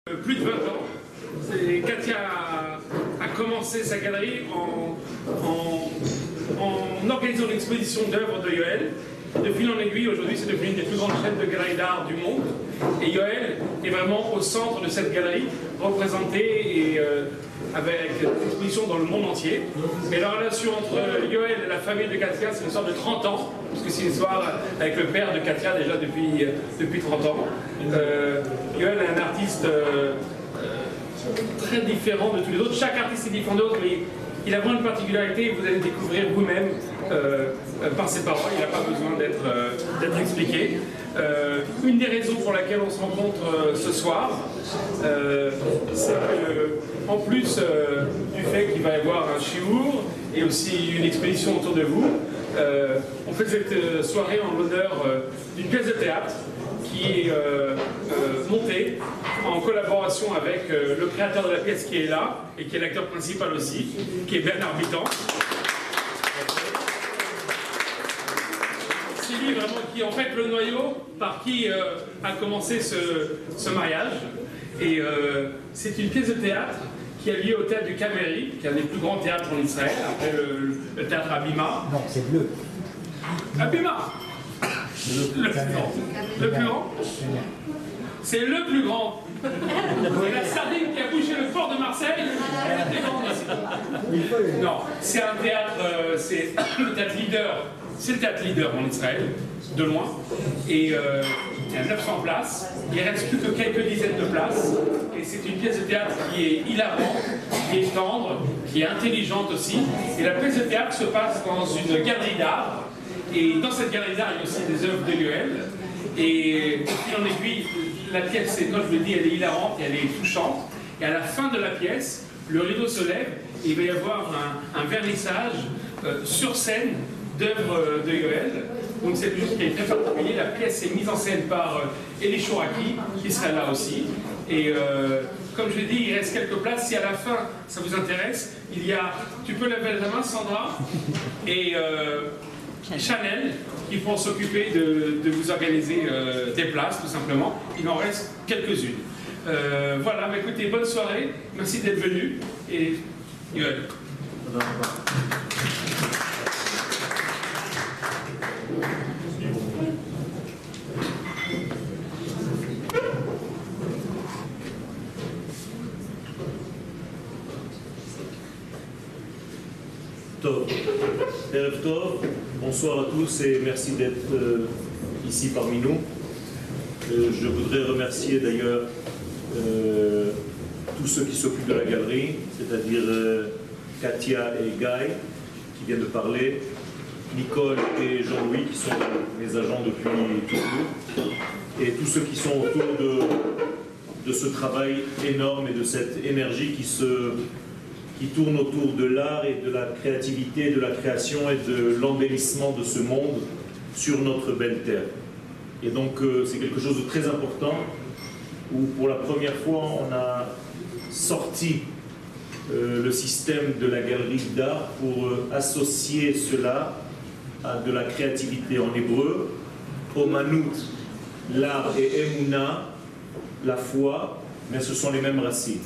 Plus de 20 ans. Katia a commencé sa galerie en organisant une exposition d'œuvres de Yoël. De fil en aiguille, aujourd'hui, c'est devenu une des plus grandes chaînes de galeries d'art du monde. Et Yoël est vraiment au centre de cette galerie, représentée avec des expositions dans le monde entier. Et la relation entre Yoël et la famille de Katia, c'est une histoire de 30 ans, puisque c'est une histoire avec le père de Katia déjà depuis 30 ans. Yoël est un artiste très différent de tous les autres. Chaque artiste est différent d'autres, mais il a vraiment une particularité et vous allez découvrir vous-même par ses paroles. Il n'a pas besoin d'être expliqué. Une des raisons pour laquelle on se rencontre ce soir, c'est qu'en plus du fait qu'il va y avoir un chiour et aussi une exposition autour de vous, on fait cette soirée en l'honneur d'une pièce de théâtre qui est montée en collaboration avec le créateur de la pièce qui est là et qui est l'acteur principal aussi, qui est Bernard Bitan. C'est lui vraiment qui est en fait le noyau par qui a commencé ce mariage. Et c'est une pièce de théâtre qui a lieu au théâtre du Cameri, qui est un des plus grands théâtres en Israël, après le théâtre Abima. Non, c'est bleu. Abima. Le plus grand. C'est le plus grand. Et la sardine qui a bouché le port de Marseille, elle était grande aussi. Non, c'est un théâtre, c'est le théâtre leader. C'est le théâtre leader en Israël, de loin. Et il y a 900 places. Il ne reste plus que quelques dizaines de places. Et c'est une pièce de théâtre qui est hilarante, qui est tendre, qui est intelligente aussi. Et la pièce de théâtre se passe dans une galerie d'art. Et dans cette galerie d'art, il y a aussi des œuvres de Yoël. Et de fil en aiguille, la pièce, comme je le dis, elle est hilarante et elle est touchante. Et à la fin de la pièce, le rideau se lève et il va y avoir un vernissage sur scène d'œuvres de Yoël. Donc c'est juste qui est très particulier. La pièce est mise en scène par Elie Chouraki, qui sera là aussi. Et comme je l'ai dit, il reste quelques places. Si à la fin, ça vous intéresse, il y a... Tu peux lever la main, Sandra, et Chanel, qui vont s'occuper de vous organiser des places, tout simplement. Il en reste quelques-unes. Voilà, mais écoutez, bonne soirée. Merci d'être venu. Et Yoël. Tov. Erev Tov. Bonsoir à tous et merci d'être ici parmi nous. Je voudrais remercier d'ailleurs tous ceux qui s'occupent de la galerie, c'est-à-dire Katia et Guy qui viennent de parler, Nicole et Jean-Louis qui sont mes agents depuis toujours, et tous ceux qui sont autour de ce travail énorme et de cette énergie qui tourne autour de l'art et de la créativité, de la création et de l'embellissement de ce monde sur notre belle terre. Et donc c'est quelque chose de très important où pour la première fois on a sorti le système de la galerie d'art pour associer cela à de la créativité en hébreu, Omanout, l'art et Emouna, la foi, mais ce sont les mêmes racines.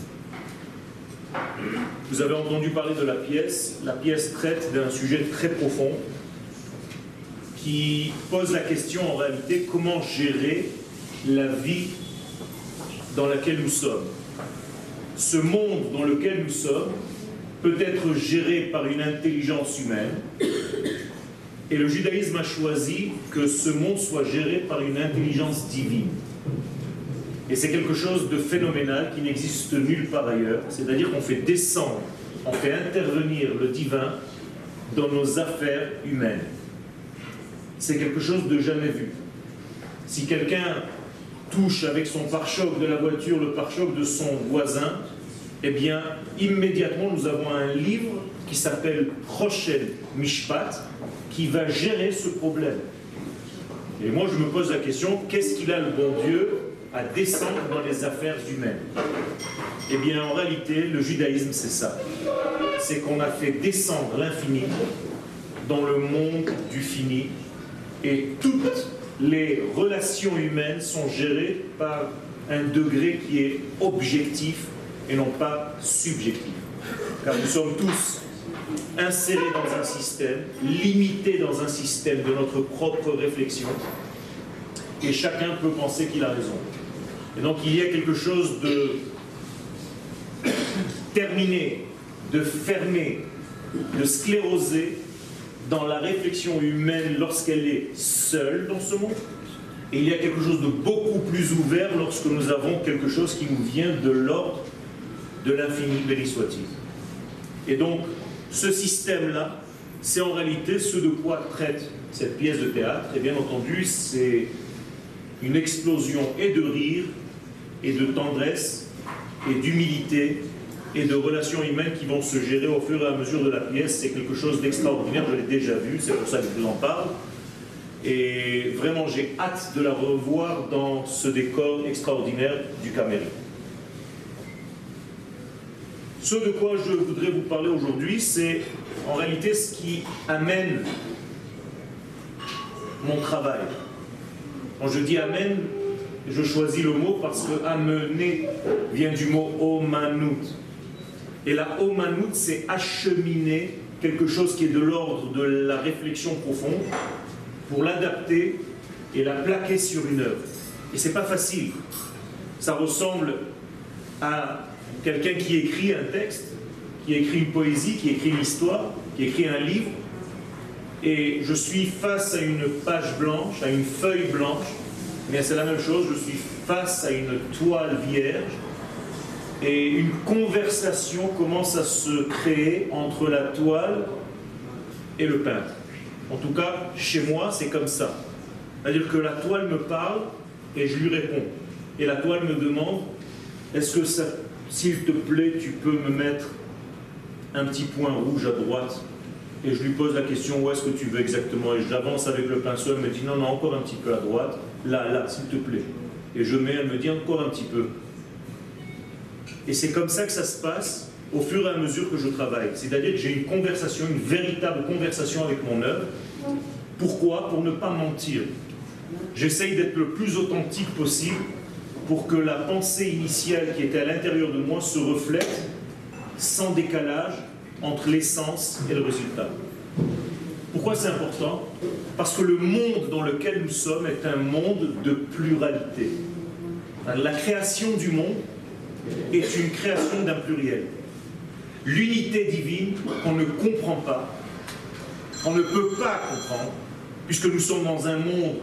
Vous avez entendu parler de la pièce. La pièce traite d'un sujet très profond qui pose la question en réalité comment gérer la vie dans laquelle nous sommes. Ce monde dans lequel nous sommes peut être géré par une intelligence humaine et le judaïsme a choisi que ce monde soit géré par une intelligence divine. Et c'est quelque chose de phénoménal qui n'existe nulle part ailleurs. C'est-à-dire qu'on fait descendre, on fait intervenir le divin dans nos affaires humaines. C'est quelque chose de jamais vu. Si quelqu'un touche avec son pare-choc de la voiture le pare-choc de son voisin, eh bien, immédiatement, nous avons un livre qui s'appelle Rochel Mishpat, qui va gérer ce problème. Et moi, je me pose la question, qu'est-ce qu'il a le bon Dieu à descendre dans les affaires humaines? Eh bien, en réalité, le judaïsme, c'est ça. C'est qu'on a fait descendre l'infini dans le monde du fini, et toutes les relations humaines sont gérées par un degré qui est objectif et non pas subjectif. Car nous sommes tous insérés dans un système, limités dans un système de notre propre réflexion, et chacun peut penser qu'il a raison. Et donc il y a quelque chose de terminé, de fermé, de sclérosé dans la réflexion humaine lorsqu'elle est seule dans ce monde. Et il y a quelque chose de beaucoup plus ouvert lorsque nous avons quelque chose qui nous vient de l'ordre de l'infini, béni soit-il. Et donc, ce système-là, c'est en réalité ce de quoi traite cette pièce de théâtre. Et bien entendu, c'est une explosion et de rire, et de tendresse, et d'humilité, et de relations humaines qui vont se gérer au fur et à mesure de la pièce. C'est quelque chose d'extraordinaire, je l'ai déjà vu, c'est pour ça que je vous en parle. Et vraiment, j'ai hâte de la revoir dans ce décor extraordinaire du Caméry. Ce de quoi je voudrais vous parler aujourd'hui, c'est en réalité ce qui amène mon travail. Quand je dis amène, je choisis le mot parce que amener vient du mot omanout. Et la omanout, c'est acheminer quelque chose qui est de l'ordre de la réflexion profonde pour l'adapter et la plaquer sur une œuvre. Et c'est pas facile. Ça ressemble à quelqu'un qui écrit un texte, qui écrit une poésie, qui écrit une histoire, qui écrit un livre, et je suis face à une page blanche, à une feuille blanche, mais c'est la même chose, je suis face à une toile vierge, et une conversation commence à se créer entre la toile et le peintre. En tout cas, chez moi, c'est comme ça. C'est-à-dire que la toile me parle et je lui réponds. Et la toile me demande, est-ce que ça, s'il te plaît, tu peux me mettre un petit point rouge à droite? Et je lui pose la question, où est-ce que tu veux exactement? Et j'avance avec le pinceau, elle me dit, non, non, encore un petit peu à droite. Là, s'il te plaît. Et je mets, elle me dit, encore un petit peu. Et c'est comme ça que ça se passe au fur et à mesure que je travaille. C'est-à-dire que j'ai une conversation, une véritable conversation avec mon œuvre. Pourquoi? Pour ne pas mentir. J'essaye d'être le plus authentique possible pour que la pensée initiale qui était à l'intérieur de moi se reflète sans décalage entre l'essence et le résultat. Pourquoi c'est important? Parce que le monde dans lequel nous sommes est un monde de pluralité. La création du monde est une création d'un pluriel. L'unité divine qu'on ne comprend pas, on ne peut pas comprendre, puisque nous sommes dans un monde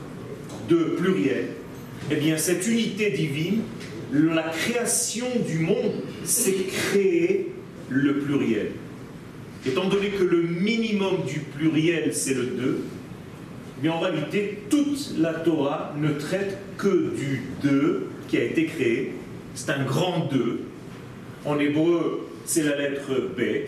de pluriel, eh bien cette unité divine, la création du monde, c'est créer le pluriel. Étant donné que le minimum du pluriel, c'est le 2, mais en réalité, toute la Torah ne traite que du 2 qui a été créé. C'est un grand 2. En hébreu, c'est la lettre Bet.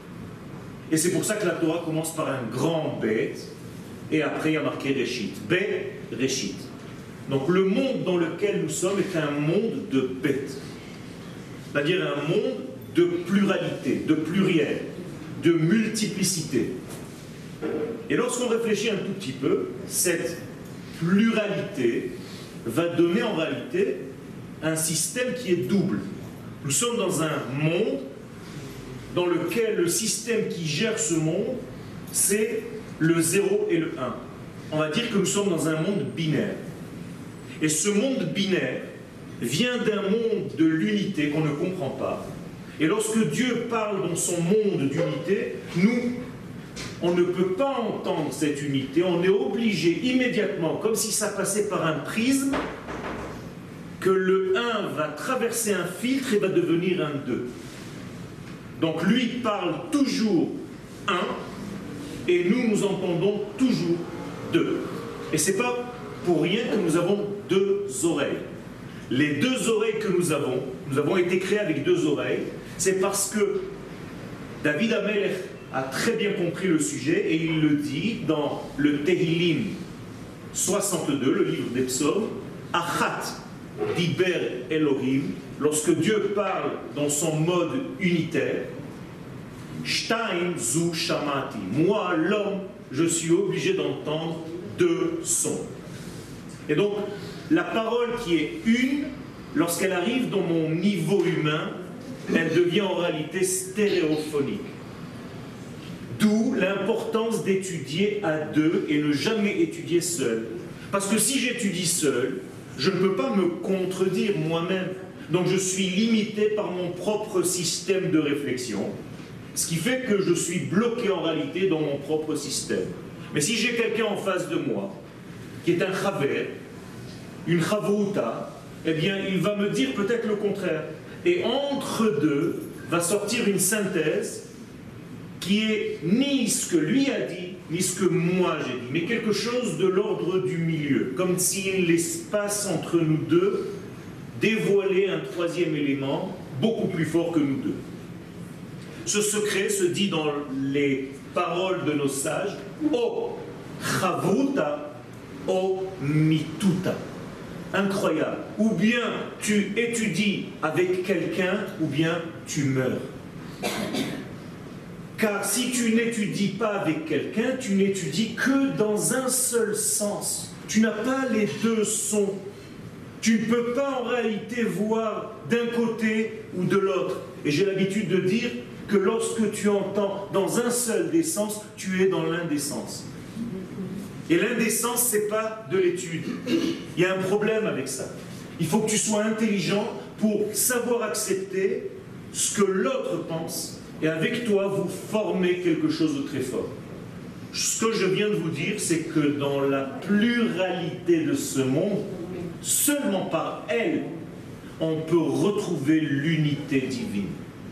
Et c'est pour ça que la Torah commence par un grand Bet. Et après, il y a marqué Réchit. Bet, Réchit. Donc le monde dans lequel nous sommes est un monde de Bet. C'est-à-dire un monde de pluralité, de pluriel, de multiplicité. Et lorsqu'on réfléchit un tout petit peu, cette pluralité va donner en réalité un système qui est double. Nous sommes dans un monde dans lequel le système qui gère ce monde, c'est le 0 et le 1. On va dire que nous sommes dans un monde binaire. Et ce monde binaire vient d'un monde de l'unité qu'on ne comprend pas. Et lorsque Dieu parle dans son monde d'unité, nous, on ne peut pas entendre cette unité, on est obligé immédiatement, comme si ça passait par un prisme, que le 1 va traverser un filtre et va devenir un 2. Donc lui parle toujours 1, et nous entendons toujours 2. Et c'est pas pour rien que nous avons 2 oreilles. Les 2 oreilles que nous avons été créés avec 2 oreilles, c'est parce que David Amelech a très bien compris le sujet, et il le dit dans le Tehillim 62, le livre des psaumes, Achat Diber Elohim, lorsque Dieu parle dans son mode unitaire, Shtaim Zu Shamati, moi l'homme, je suis obligé d'entendre 2 sons. Et donc, la parole qui est une lorsqu'elle arrive dans mon niveau humain, elle devient en réalité stéréophonique. D'où l'importance d'étudier à deux et ne jamais étudier seul. Parce que si j'étudie seul, je ne peux pas me contredire moi-même. Donc je suis limité par mon propre système de réflexion, ce qui fait que je suis bloqué en réalité dans mon propre système. Mais si j'ai quelqu'un en face de moi, qui est un chaver, une chavouta, eh bien il va me dire peut-être le contraire. Et entre deux va sortir une synthèse qui est ni ce que lui a dit, ni ce que moi j'ai dit, mais quelque chose de l'ordre du milieu, comme si l'espace entre nous deux dévoilait un troisième élément beaucoup plus fort que nous deux. Ce secret se dit dans les paroles de nos sages, O chavuta, O mituta. Incroyable. Ou bien tu étudies avec quelqu'un, ou bien tu meurs. Car si tu n'étudies pas avec quelqu'un, tu n'étudies que dans un seul sens. Tu n'as pas les deux sons. Tu ne peux pas en réalité voir d'un côté ou de l'autre. Et j'ai l'habitude de dire que lorsque tu entends dans un seul des sens, tu es dans l'un des sens. Et l'un des sens, ce n'est pas de l'étude. Il y a un problème avec ça. Il faut que tu sois intelligent pour savoir accepter ce que l'autre pense. Et avec toi, vous formez quelque chose de très fort. Ce que je viens de vous dire, c'est que dans la pluralité de ce monde, seulement par elle, on peut retrouver l'unité divine.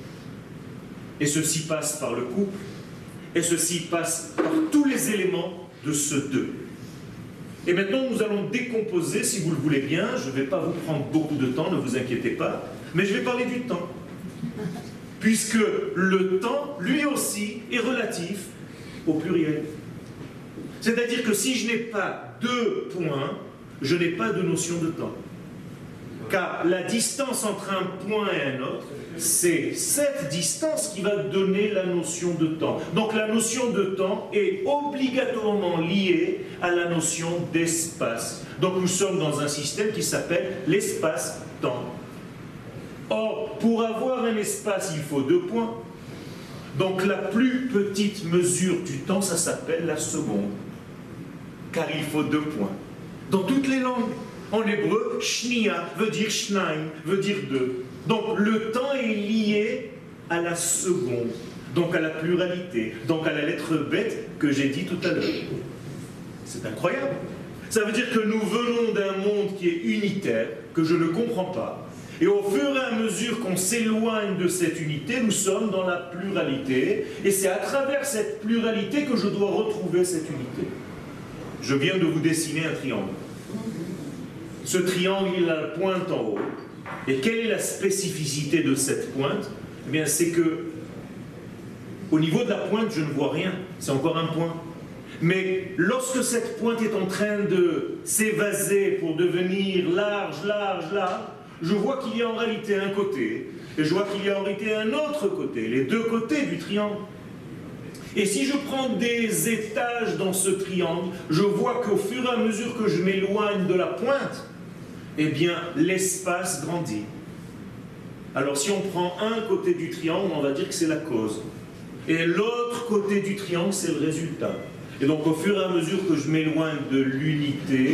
Et ceci passe par le couple, et ceci passe par tous les éléments de ce deux. Et maintenant, nous allons décomposer, si vous le voulez bien, je ne vais pas vous prendre beaucoup de temps, ne vous inquiétez pas, mais je vais parler du temps. Puisque le temps, lui aussi, est relatif au pluriel. C'est-à-dire que si je n'ai pas deux points, je n'ai pas de notion de temps. Car la distance entre un point et un autre, c'est cette distance qui va donner la notion de temps. Donc la notion de temps est obligatoirement liée à la notion d'espace. Donc nous sommes dans un système qui s'appelle l'espace-temps. Or, pour avoir un espace, il faut deux points. Donc la plus petite mesure du temps, ça s'appelle la seconde. Car il faut deux points. Dans toutes les langues. En hébreu, shnia veut dire shnaim, veut dire deux. Donc le temps est lié à la seconde, donc à la pluralité, donc à la lettre bête que j'ai dit tout à l'heure. C'est incroyable. Ça veut dire que nous venons d'un monde qui est unitaire, que je ne comprends pas. Et au fur et à mesure qu'on s'éloigne de cette unité, nous sommes dans la pluralité. Et c'est à travers cette pluralité que je dois retrouver cette unité. Je viens de vous dessiner un triangle. Ce triangle, il a la pointe en haut. Et quelle est la spécificité de cette pointe? Eh bien, c'est que, au niveau de la pointe, je ne vois rien. C'est encore un point. Mais lorsque cette pointe est en train de s'évaser pour devenir large, je vois qu'il y a en réalité un côté, et je vois qu'il y a en réalité un autre côté, les deux côtés du triangle. Et si je prends des étages dans ce triangle, je vois qu'au fur et à mesure que je m'éloigne de la pointe, eh bien, l'espace grandit. Alors, si on prend un côté du triangle, on va dire que c'est la cause. Et l'autre côté du triangle, c'est le résultat. Et donc, au fur et à mesure que je m'éloigne de l'unité,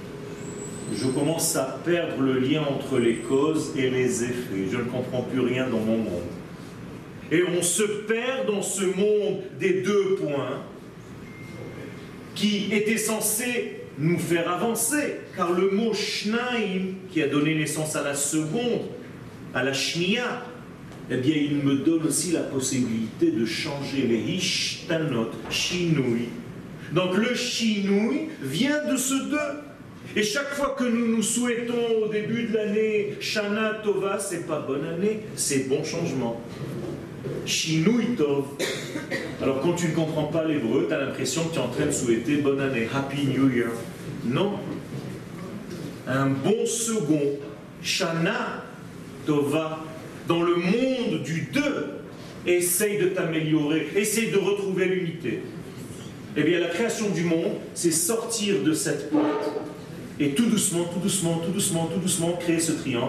je commence à perdre le lien entre les causes et les effets. Je ne comprends plus rien dans mon monde. Et on se perd dans ce monde des deux points qui était censé nous faire avancer, car le mot shnaim, qui a donné naissance à la seconde, à la shnia, eh bien il me donne aussi la possibilité de changer les ishtanot, shinui. Donc le shinui vient de ce deux. Et chaque fois que nous nous souhaitons au début de l'année Shana Tova, c'est pas bonne année, c'est bon changement. Shinui Tov. Alors quand tu ne comprends pas l'hébreu, tu as l'impression que tu es en train de souhaiter bonne année, Happy New Year. Non. Un bon second, Shana Tova, dans le monde du deux, essaye de t'améliorer, essaye de retrouver l'unité. Eh bien la création du monde, c'est sortir de cette pointe et tout doucement, créer ce triangle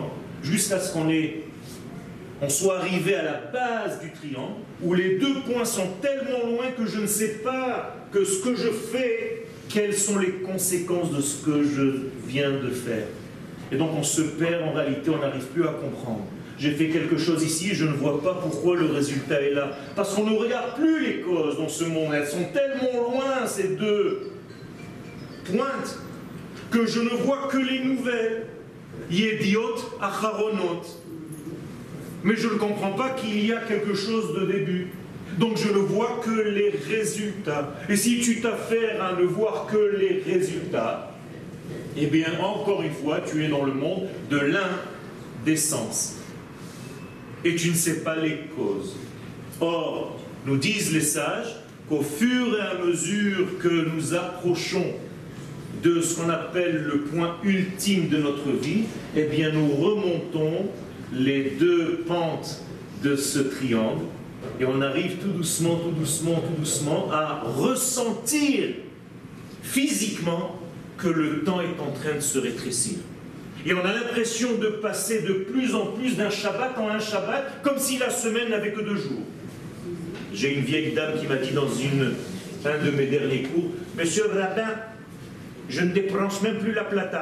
jusqu'à ce qu'on soit arrivé à la base du triangle, où les deux points sont tellement loin que je ne sais pas que ce que je fais, quelles sont les conséquences de ce que je viens de faire. Et donc on se perd en réalité, on n'arrive plus à comprendre. J'ai fait quelque chose ici et je ne vois pas pourquoi le résultat est là. Parce qu'on ne regarde plus les causes dans ce monde. Elles sont tellement loin, ces deux pointes, que je ne vois que les nouvelles. Yediot acharonot. Mais je ne comprends pas qu'il y a quelque chose de début. Donc je ne vois que les résultats. Et si tu t'affaires à ne voir que les résultats, eh bien encore une fois, tu es dans le monde de l'indécence. Et tu ne sais pas les causes. Or, nous disent les sages qu'au fur et à mesure que nous approchons de ce qu'on appelle le point ultime de notre vie, eh bien nous remontons les deux pentes de ce triangle et on arrive tout doucement, tout doucement, tout doucement à ressentir physiquement que le temps est en train de se rétrécir. Et on a l'impression de passer de plus en plus d'un Shabbat en un Shabbat, comme si la semaine n'avait que 2 jours. J'ai une vieille dame qui m'a dit dans un de mes derniers cours, « Monsieur le rabbin, je ne débranche même plus la plata. »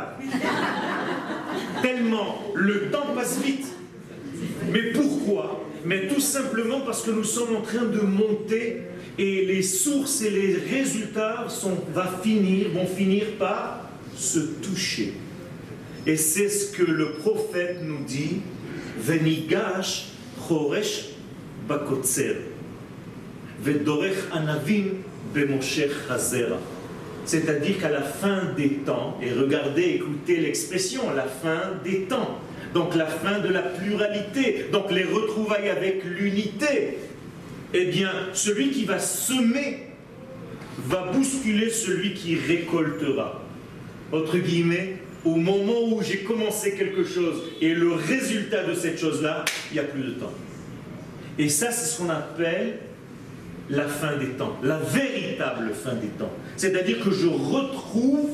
Tellement le temps passe vite. Mais pourquoi? Mais tout simplement parce que nous sommes en train de monter et les sources et les résultats vont finir par se toucher. Et c'est ce que le prophète nous dit, Venigash choresh bakotzer, vedorech anavim bemoshech hazera. C'est-à-dire qu'à la fin des temps, et regardez, écoutez l'expression, la fin des temps, donc la fin de la pluralité, donc les retrouvailles avec l'unité, eh bien, celui qui va semer va bousculer celui qui récoltera. Entre guillemets, au moment où j'ai commencé quelque chose et le résultat de cette chose-là, il n'y a plus de temps. Et ça, c'est ce qu'on appelle la fin des temps, la véritable fin des temps. C'est-à-dire que je retrouve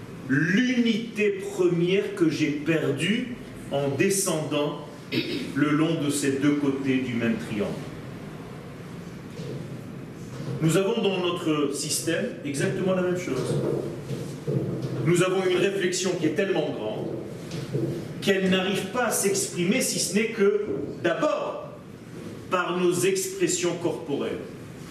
l'unité première que j'ai perdue en descendant le long de ces deux côtés du même triangle. Nous avons dans notre système exactement la même chose. Nous avons une réflexion qui est tellement grande qu'elle n'arrive pas à s'exprimer si ce n'est que, d'abord, par nos expressions corporelles.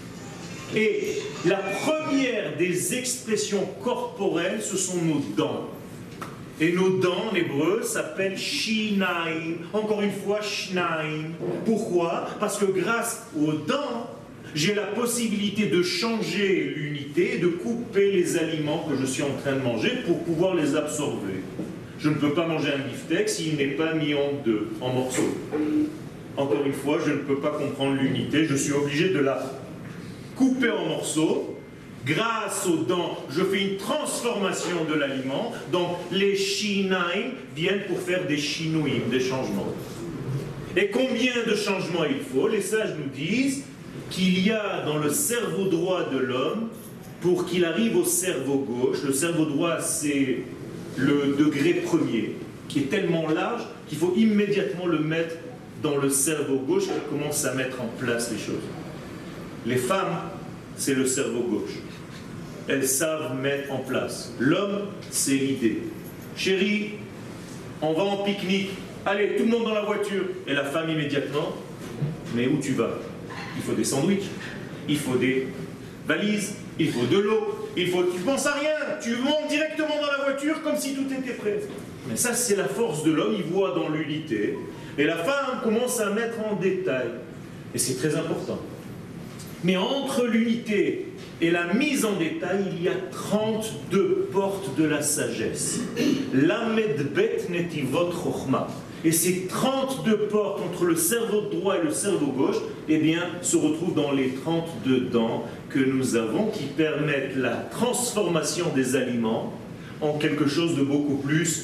Et la première des expressions corporelles, ce sont nos dents. Et nos dents, en hébreu, s'appellent shinaim. Encore une fois, shnaim. Pourquoi? Parce que grâce aux dents, j'ai la possibilité de changer l'unité, de couper les aliments que je suis en train de manger pour pouvoir les absorber. Je ne peux pas manger un beefsteak s'il n'est pas mis en morceaux. Encore une fois, je ne peux pas comprendre l'unité, je suis obligé de la couper en morceaux. Grâce aux dents, je fais une transformation de l'aliment. Donc les shinaim viennent pour faire des shinouim, des changements. Et combien de changements il faut? Les sages nous disent qu'il y a dans le cerveau droit de l'homme, pour qu'il arrive au cerveau gauche, le cerveau droit c'est le degré premier, qui est tellement large qu'il faut immédiatement le mettre dans le cerveau gauche qui commence à mettre en place les choses. Les femmes, c'est le cerveau gauche. Elles savent mettre en place. L'homme, c'est l'idée. Chérie, on va en pique-nique. Allez, tout le monde dans la voiture. Et la femme immédiatement, mais où tu vas? Il faut des sandwichs, il faut des valises, il faut de l'eau, tu penses à rien, tu montes directement dans la voiture comme si tout était prêt. Mais ça, c'est la force de l'homme, il voit dans l'unité. Et la femme commence à mettre en détail. Et c'est très important. Mais entre l'unité et la mise en détail, il y a 32 portes de la sagesse. Lamed bet netivot chochma. Et ces 32 portes entre le cerveau droit et le cerveau gauche, eh bien, se retrouvent dans les 32 dents que nous avons qui permettent la transformation des aliments en quelque chose de beaucoup plus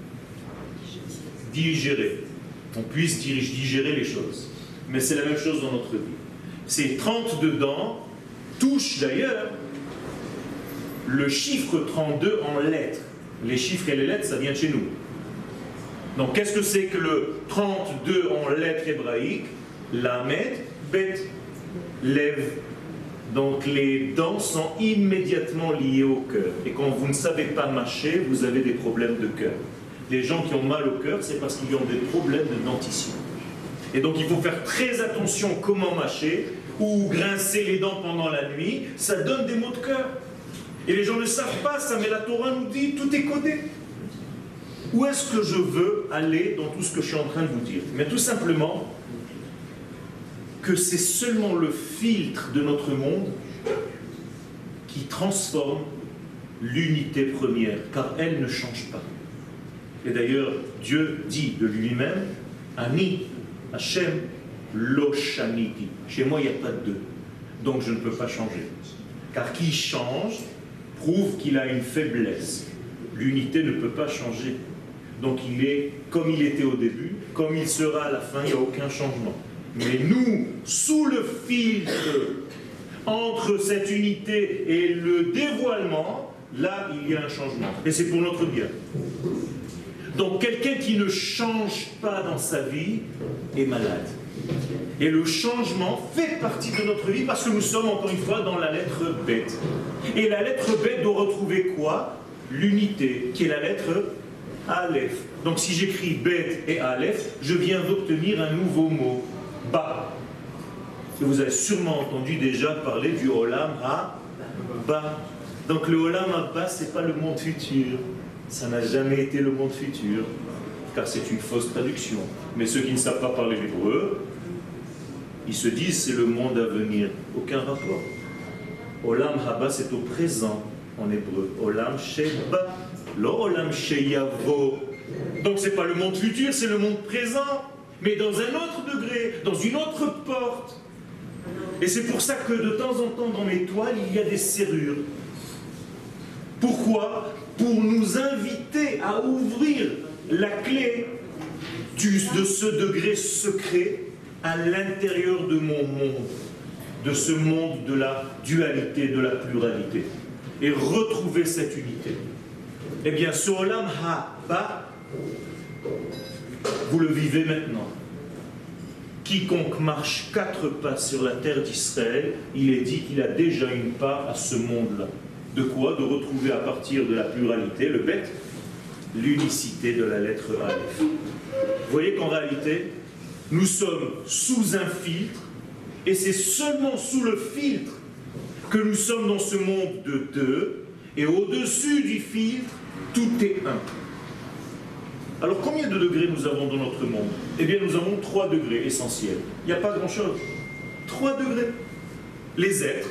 digéré. On puisse digérer les choses. Mais c'est la même chose dans notre vie. Ces 32 dents touchent d'ailleurs le chiffre 32 en lettres. Les chiffres et les lettres, ça vient de chez nous. Donc qu'est-ce que c'est que le 32 en lettres hébraïques? Lamed, Bet, Lev. Donc les dents sont immédiatement liées au cœur. Et quand vous ne savez pas mâcher, vous avez des problèmes de cœur. Les gens qui ont mal au cœur, c'est parce qu'ils ont des problèmes de dentition. Et donc il faut faire très attention comment mâcher ou grincer les dents pendant la nuit, ça donne des maux de cœur. Et les gens ne savent pas ça, mais la Torah nous dit, tout est codé. Où est-ce que je veux aller dans tout ce que je suis en train de vous dire? Mais tout simplement que c'est seulement le filtre de notre monde qui transforme l'unité première, car elle ne change pas. Et d'ailleurs, Dieu dit de lui-même, Ani, Hachem, Lo Shaniti. Chez moi, il n'y a pas de deux. Donc je ne peux pas changer. Car qui change prouve qu'il a une faiblesse. L'unité ne peut pas changer. Donc il est comme il était au début, comme il sera à la fin, il n'y a aucun changement. Mais nous, sous le filtre entre cette unité et le dévoilement, là, il y a un changement. Et c'est pour notre bien. Donc quelqu'un qui ne change pas dans sa vie est malade. Et le changement fait partie de notre vie parce que nous sommes encore une fois dans la lettre Bet. Et la lettre Bet doit retrouver quoi? L'unité, qui est la lettre Aleph. Donc si j'écris Bet et Aleph, je viens d'obtenir un nouveau mot, Ba. Et vous avez sûrement entendu déjà parler du Olam Haba. Donc le Olam Haba, ce n'est pas le monde futur. Ça n'a jamais été le monde futur, car c'est une fausse traduction. Mais ceux qui ne savent pas parler l'hébreu, ils se disent c'est le monde à venir. Aucun rapport. Olam Haba, c'est au présent en hébreu. Olam Sheba, lo Olam Sheyavo. Donc c'est pas le monde futur, c'est le monde présent, mais dans un autre degré, dans une autre porte. Et c'est pour ça que de temps en temps dans mes toiles, il y a des serrures. Pourquoi? Pour nous inviter à ouvrir la clé de ce degré secret à l'intérieur de mon monde, de ce monde de la dualité, de la pluralité, et retrouver cette unité. Eh bien, ce Olam Haba, vous le vivez maintenant. Quiconque marche 4 pas sur la terre d'Israël, il est dit qu'il a déjà une part à ce monde-là. De quoi? De retrouver à partir de la pluralité, le Bet, l'unicité de la lettre Aleph. Vous voyez qu'en réalité, nous sommes sous un filtre, et c'est seulement sous le filtre que nous sommes dans ce monde de deux, et au-dessus du filtre, tout est un. Alors combien de degrés nous avons dans notre monde? Eh bien nous avons 3 degrés essentiels. Il n'y a pas grand-chose. 3 degrés. Les êtres,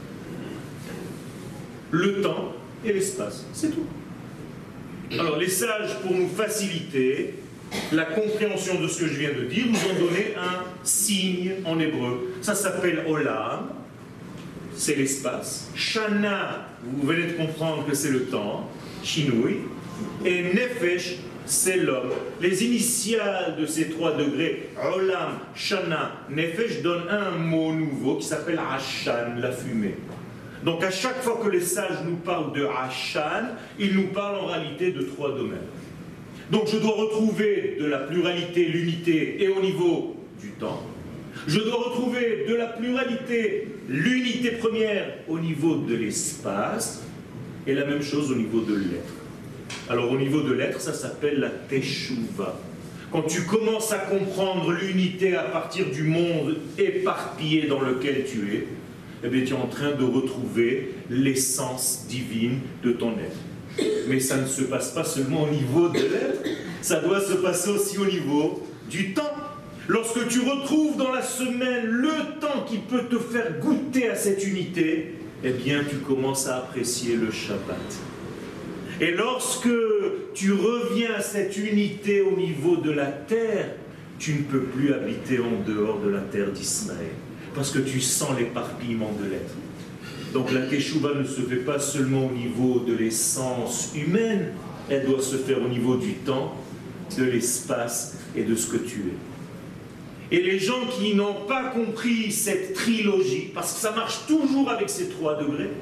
le temps et l'espace. C'est tout. Alors les sages, pour nous faciliter la compréhension de ce que je viens de dire, nous ont donné un signe en hébreu. Ça s'appelle Olam, c'est l'espace. Shana, vous venez de comprendre que c'est le temps. Shinui. Et Nefesh, c'est l'homme. Les initiales de ces 3 degrés, Olam, Shana, Nefesh, donnent un mot nouveau qui s'appelle Ashan, la fumée. Donc à chaque fois que les sages nous parlent de Ashan, ils nous parlent en réalité de 3 domaines. Donc je dois retrouver de la pluralité, l'unité, et au niveau du temps. Je dois retrouver de la pluralité, l'unité première au niveau de l'espace, et la même chose au niveau de l'être. Alors au niveau de l'être, ça s'appelle la Teshuvah. Quand tu commences à comprendre l'unité à partir du monde éparpillé dans lequel tu es, eh bien, tu es en train de retrouver l'essence divine de ton être. Mais ça ne se passe pas seulement au niveau de l'être, ça doit se passer aussi au niveau du temps. Lorsque tu retrouves dans la semaine le temps qui peut te faire goûter à cette unité, eh bien, tu commences à apprécier le Shabbat. Et lorsque tu reviens à cette unité au niveau de la terre, tu ne peux plus habiter en dehors de la terre d'Israël. Parce que tu sens l'éparpillement de l'être. Donc la Teshuvah ne se fait pas seulement au niveau de l'essence humaine, elle doit se faire au niveau du temps, de l'espace et de ce que tu es. Et les gens qui n'ont pas compris cette trilogie, parce que ça marche toujours avec ces 3 degrés,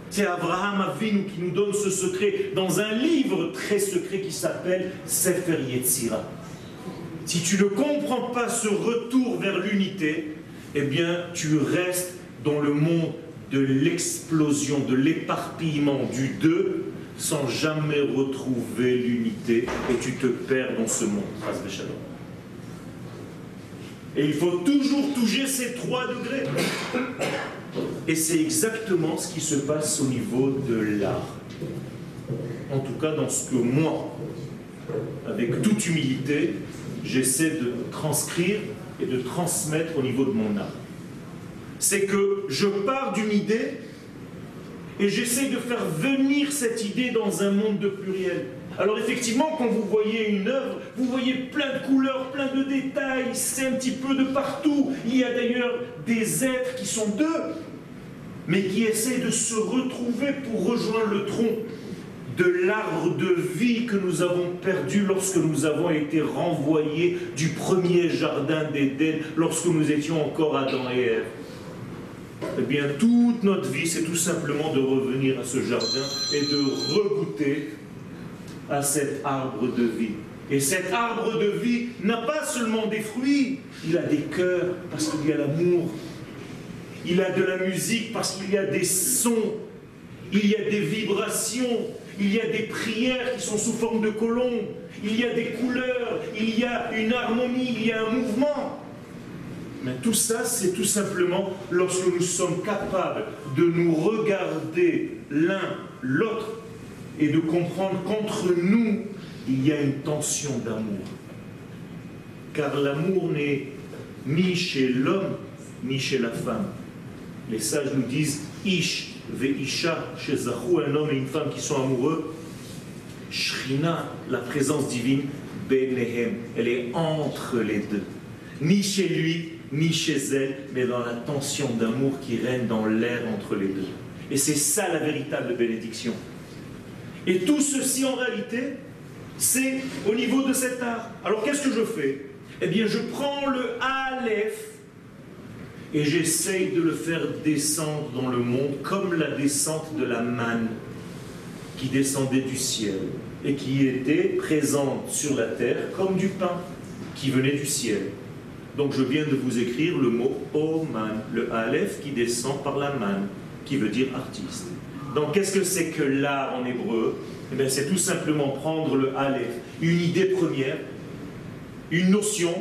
C'est Abraham Avinu qui nous donne ce secret dans un livre très secret qui s'appelle Sefer Yetzira. Si tu ne comprends pas ce retour vers l'unité, eh bien tu restes dans le monde de l'explosion, de l'éparpillement du deux, sans jamais retrouver l'unité, et tu te perds dans ce monde. Et il faut toujours toucher ces 3 degrés. Et c'est exactement ce qui se passe au niveau de l'art. En tout cas, dans ce que moi, avec toute humilité, j'essaie de transcrire et de transmettre au niveau de mon art. C'est que je pars d'une idée et j'essaie de faire venir cette idée dans un monde de pluriel. Alors effectivement, quand vous voyez une œuvre, vous voyez plein de couleurs, plein de détails, c'est un petit peu de partout. Il y a d'ailleurs des êtres qui sont deux, mais qui essaient de se retrouver pour rejoindre le tronc de l'arbre de vie que nous avons perdu lorsque nous avons été renvoyés du premier jardin d'Éden, lorsque nous étions encore Adam et Ève. Eh bien, toute notre vie, c'est tout simplement de revenir à ce jardin et de regoûter à cet arbre de vie. Et cet arbre de vie n'a pas seulement des fruits, il a des cœurs parce qu'il y a l'amour. Il a de la musique parce qu'il y a des sons, il y a des vibrations, il y a des prières qui sont sous forme de colombes, il y a des couleurs, il y a une harmonie, il y a un mouvement. Mais tout ça, c'est tout simplement lorsque nous sommes capables de nous regarder l'un l'autre et de comprendre qu'entre nous, il y a une tension d'amour. Car l'amour n'est ni chez l'homme, ni chez la femme. Les sages nous disent Ish ve'isha, chez Zachou, un homme et une femme qui sont amoureux. Shrina, la présence divine, Benehem, elle est entre les deux. Ni chez lui, ni chez elle, mais dans la tension d'amour qui règne dans l'air entre les deux. Et c'est ça la véritable bénédiction. Et tout ceci en réalité, c'est au niveau de cet art. Alors qu'est-ce que je fais? Eh bien je prends le Aleph et j'essaye de le faire descendre dans le monde comme la descente de la manne qui descendait du ciel et qui était présente sur la terre comme du pain qui venait du ciel. Donc je viens de vous écrire le mot Oman, le Aleph qui descend par la manne, qui veut dire artiste. Donc qu'est-ce que c'est que l'art en hébreu? Eh bien c'est tout simplement prendre le Aleph, une idée première, une notion,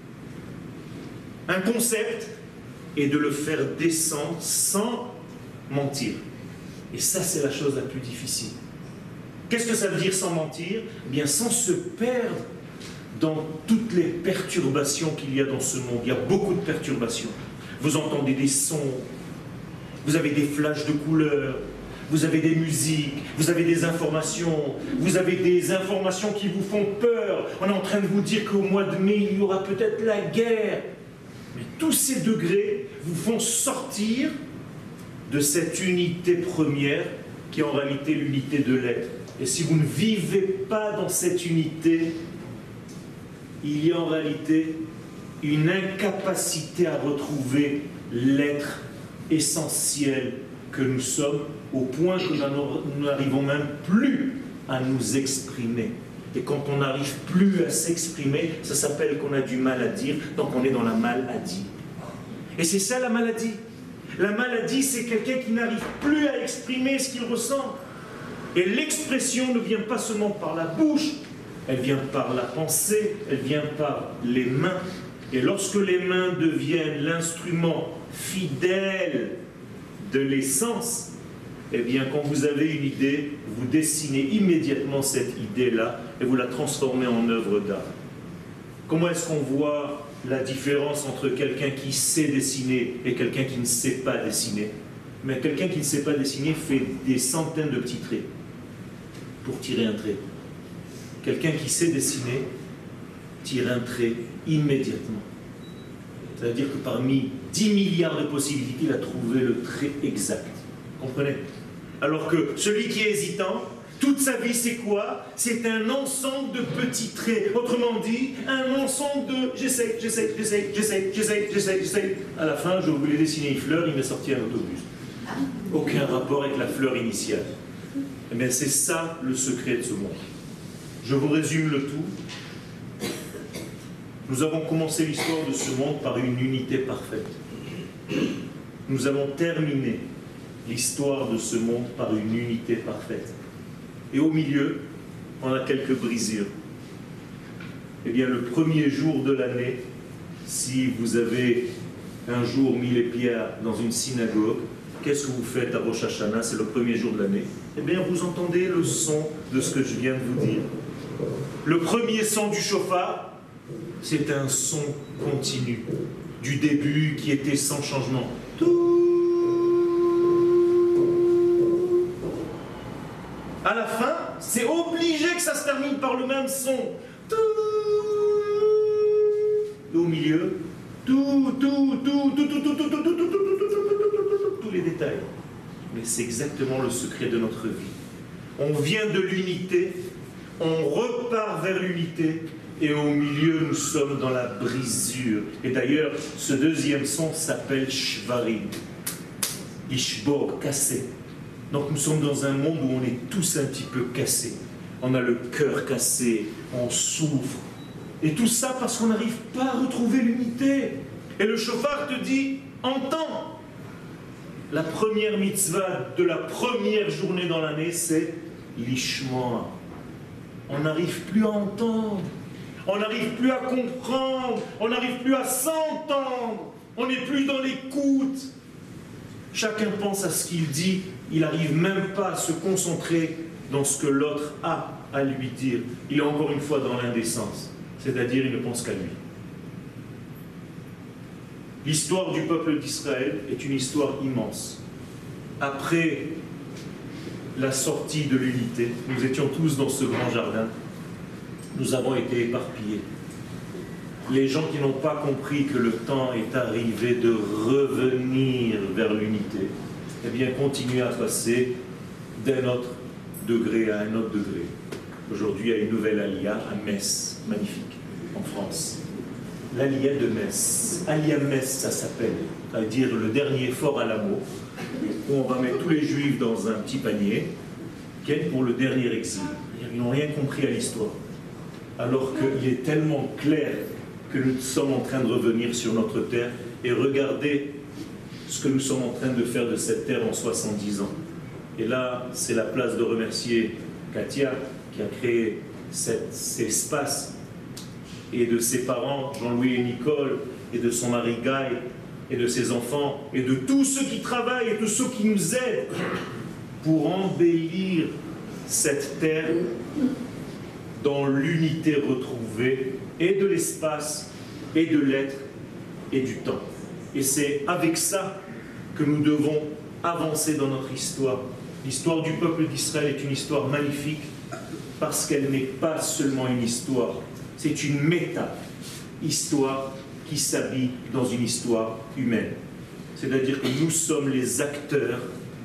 un concept, et de le faire descendre sans mentir. Et ça c'est la chose la plus difficile. Qu'est-ce que ça veut dire sans mentir? Eh bien sans se perdre dans toutes les perturbations qu'il y a dans ce monde. Il y a beaucoup de perturbations. Vous entendez des sons, vous avez des flashs de couleurs, vous avez des musiques, vous avez des informations qui vous font peur. On est en train de vous dire qu'au mois de mai, il y aura peut-être la guerre. Mais tous ces degrés vous font sortir de cette unité première qui est en réalité l'unité de l'être. Et si vous ne vivez pas dans cette unité, il y a en réalité une incapacité à retrouver l'être essentiel que nous sommes, au point que nous n'arrivons même plus à nous exprimer. Et quand on n'arrive plus à s'exprimer, ça s'appelle qu'on a du mal à dire, donc on est dans la maladie. Et c'est ça la maladie. La maladie, c'est quelqu'un qui n'arrive plus à exprimer ce qu'il ressent. Et l'expression ne vient pas seulement par la bouche, elle vient par la pensée, elle vient par les mains. Et lorsque les mains deviennent l'instrument fidèle de l'essence, eh bien, quand vous avez une idée, vous dessinez immédiatement cette idée-là et vous la transformez en œuvre d'art. Comment est-ce qu'on voit la différence entre quelqu'un qui sait dessiner et quelqu'un qui ne sait pas dessiner? Mais quelqu'un qui ne sait pas dessiner fait des centaines de petits traits pour tirer un trait. Quelqu'un qui sait dessiner tire un trait immédiatement. C'est-à-dire que parmi 10 milliards de possibilités, il a trouvé le trait exact. Comprenez? Alors que celui qui est hésitant, toute sa vie, c'est quoi? C'est un ensemble de petits traits. Autrement dit, un ensemble de j'essaie. À la fin, je voulais dessiner une fleur, il m'a sorti un autobus. Aucun rapport avec la fleur initiale. Eh bien, c'est ça le secret de ce monde. Je vous résume le tout. Nous avons commencé l'histoire de ce monde par une unité parfaite. Nous allons terminer l'histoire de ce monde par une unité parfaite. Et au milieu, on a quelques brisures. Eh bien, le premier jour de l'année, si vous avez un jour mis les pieds dans une synagogue, qu'est-ce que vous faites à Rosh Hashanah? C'est le premier jour de l'année. Eh bien, vous entendez le son de ce que je viens de vous dire. Le premier son du chauffard, c'est un son continu, du début qui était sans changement. À la fin, c'est obligé que ça se termine par le même son. Et au milieu, tous les détails. Mais c'est exactement le secret de notre vie. On vient de l'unité, on repart vers l'unité, et au milieu, nous sommes dans la brisure. Et d'ailleurs, ce deuxième son s'appelle Shvarim. Ishbor, cassé. Donc nous sommes dans un monde où on est tous un petit peu cassés. On a le cœur cassé, on souffre. Et tout ça parce qu'on n'arrive pas à retrouver l'unité. Et le chauffard te dit, entends. La première mitzvah de la première journée dans l'année, c'est l'ishma. On n'arrive plus à entendre. On n'arrive plus à comprendre. On n'arrive plus à s'entendre. On n'est plus dans l'écoute. Chacun pense à ce qu'il dit. Il n'arrive même pas à se concentrer dans ce que l'autre a à lui dire. Il est encore une fois dans l'indécence. C'est-à-dire, il ne pense qu'à lui. L'histoire du peuple d'Israël est une histoire immense. Après la sortie de l'unité, nous étions tous dans ce grand jardin. Nous avons été éparpillés. Les gens qui n'ont pas compris que le temps est arrivé de revenir vers l'unité, eh bien, continuez à passer d'un autre degré à un autre degré. Aujourd'hui, il y a une nouvelle Aliyah à Metz, magnifique, en France. L'Aliyah de Metz. Aliyah Metz, ça s'appelle. Ça veut dire le dernier fort à l'amour, où on va mettre tous les juifs dans un petit panier, pour le dernier exil. Ils n'ont rien compris à l'histoire. Alors qu'il est tellement clair que nous sommes en train de revenir sur notre terre, et regardez ce que nous sommes en train de faire de cette terre en 70 ans. Et là, c'est la place de remercier Katia, qui a créé cet espace, et de ses parents, Jean-Louis et Nicole, et de son mari Guy, et de ses enfants, et de tous ceux qui travaillent, et de ceux qui nous aident, pour embellir cette terre dans l'unité retrouvée, et de l'espace, et de l'être, et du temps. Et c'est avec ça que nous devons avancer dans notre histoire. L'histoire du peuple d'Israël est une histoire magnifique, parce qu'elle n'est pas seulement une histoire, c'est une méta-histoire qui s'habille dans une histoire humaine. C'est-à-dire que nous sommes les acteurs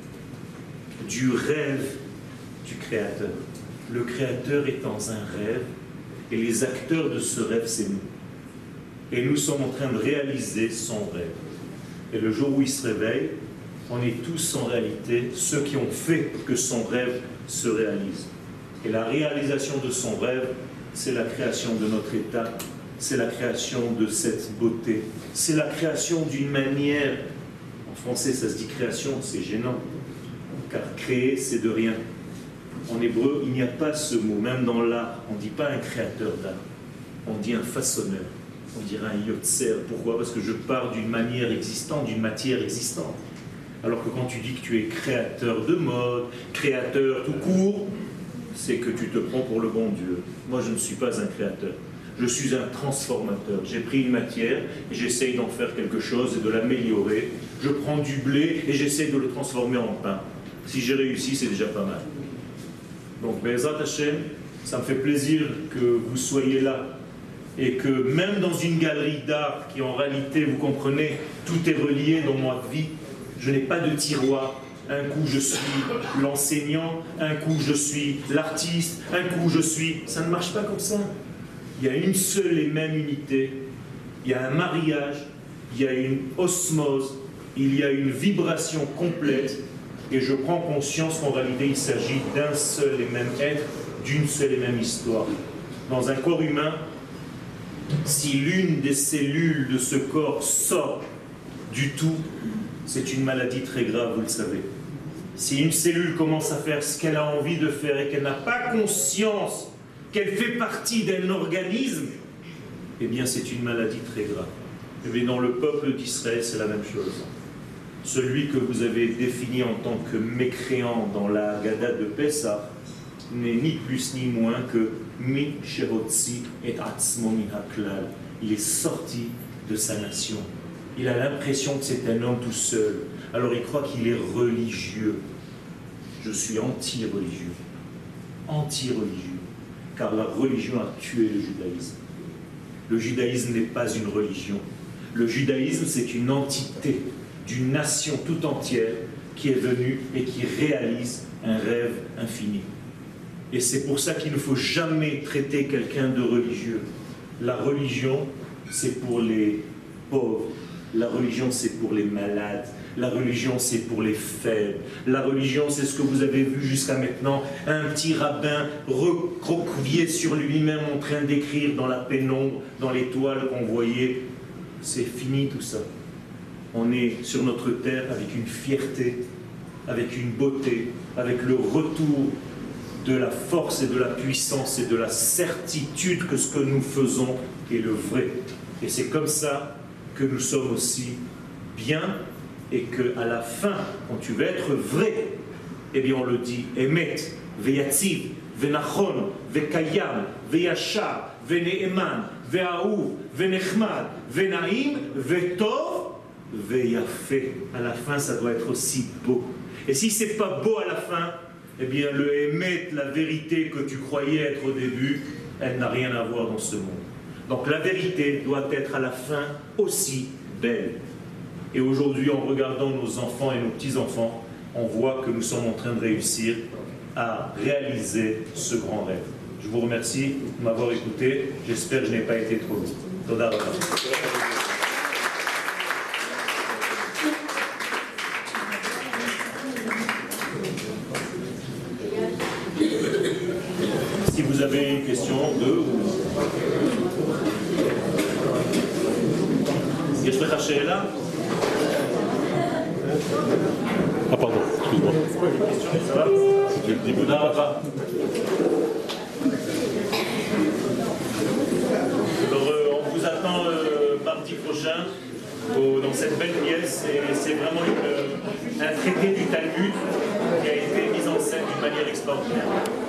du rêve du Créateur. Le Créateur est dans un rêve, et les acteurs de ce rêve, c'est nous. Et nous sommes en train de réaliser son rêve. Et le jour où il se réveille, on est tous en réalité ceux qui ont fait que son rêve se réalise. Et la réalisation de son rêve, c'est la création de notre État, c'est la création de cette beauté, c'est la création d'une manière, en français ça se dit création, c'est gênant, car créer c'est de rien. En hébreu, il n'y a pas ce mot, même dans l'art, on ne dit pas un créateur d'art, on dit un façonneur, on dirait un yotzer. Pourquoi? Parce que je pars d'une manière existante, d'une matière existante. Alors que quand tu dis que tu es créateur de mode, créateur tout court, c'est que tu te prends pour le bon Dieu. Moi, je ne suis pas un créateur. Je suis un transformateur. J'ai pris une matière et j'essaye d'en faire quelque chose et de l'améliorer. Je prends du blé et j'essaye de le transformer en pain. Si j'ai réussi, c'est déjà pas mal. Donc, Be'ezrat Hashem, ça me fait plaisir que vous soyez là et que même dans une galerie d'art qui en réalité, vous comprenez, tout est relié dans ma vie, je n'ai pas de tiroir. Un coup je suis l'enseignant, un coup je suis l'artiste, un coup je suis... Ça ne marche pas comme ça. Il y a une seule et même unité, il y a un mariage, il y a une osmose, il y a une vibration complète et je prends conscience qu'en réalité il s'agit d'un seul et même être, d'une seule et même histoire. Dans un corps humain, si l'une des cellules de ce corps sort du tout, c'est une maladie très grave, vous le savez. Si une cellule commence à faire ce qu'elle a envie de faire et qu'elle n'a pas conscience qu'elle fait partie d'un organisme, eh bien c'est une maladie très grave. Et bien dans le peuple d'Israël, c'est la même chose. Celui que vous avez défini en tant que mécréant dans la Haggadah de Pessah n'est ni plus ni moins que Mi Shehotzi et Atzmo min haklal. Il est sorti de sa nation. Il a l'impression que c'est un homme tout seul. Alors il croit qu'il est religieux. Je suis anti-religieux. Anti-religieux. Car la religion a tué le judaïsme. Le judaïsme n'est pas une religion. Le judaïsme, c'est une entité d'une nation tout entière qui est venue et qui réalise un rêve infini. Et c'est pour ça qu'il ne faut jamais traiter quelqu'un de religieux. La religion, c'est pour les pauvres. La religion, c'est pour les malades. La religion, c'est pour les faibles. La religion, c'est ce que vous avez vu jusqu'à maintenant. Un petit rabbin recroquevillé sur lui-même en train d'écrire dans la pénombre, dans les toiles qu'on voyait. C'est fini tout ça. On est sur notre terre avec une fierté, avec une beauté, avec le retour de la force et de la puissance et de la certitude que ce que nous faisons est le vrai. Et c'est comme ça que nous sommes aussi bien et qu'à la fin, quand tu veux être vrai, eh bien on le dit, Emet, Veyatziv, Venachon, Vekayam, Veyashar, Veneeman, Veaouv, Venechmad, Venaim, Vetov, Veyafé. À la fin, ça doit être aussi beau. Et si c'est pas beau à la fin, eh bien le Emet, la vérité que tu croyais être au début, elle n'a rien à voir dans ce monde. Donc la vérité doit être à la fin aussi belle. Et aujourd'hui, en regardant nos enfants et nos petits-enfants, on voit que nous sommes en train de réussir à réaliser ce grand rêve. Je vous remercie de m'avoir écouté. J'espère que je n'ai pas été trop long. Toda Rabba. Si vous avez une question, deux ou... יש לך שאלה? Ah pardon, excuse-moi. Ça va? תודה רבה. Alors on vous attend mardi prochain dans cette belle pièce et c'est vraiment un traité du Talmud qui a été mis en scène d'une manière extraordinaire.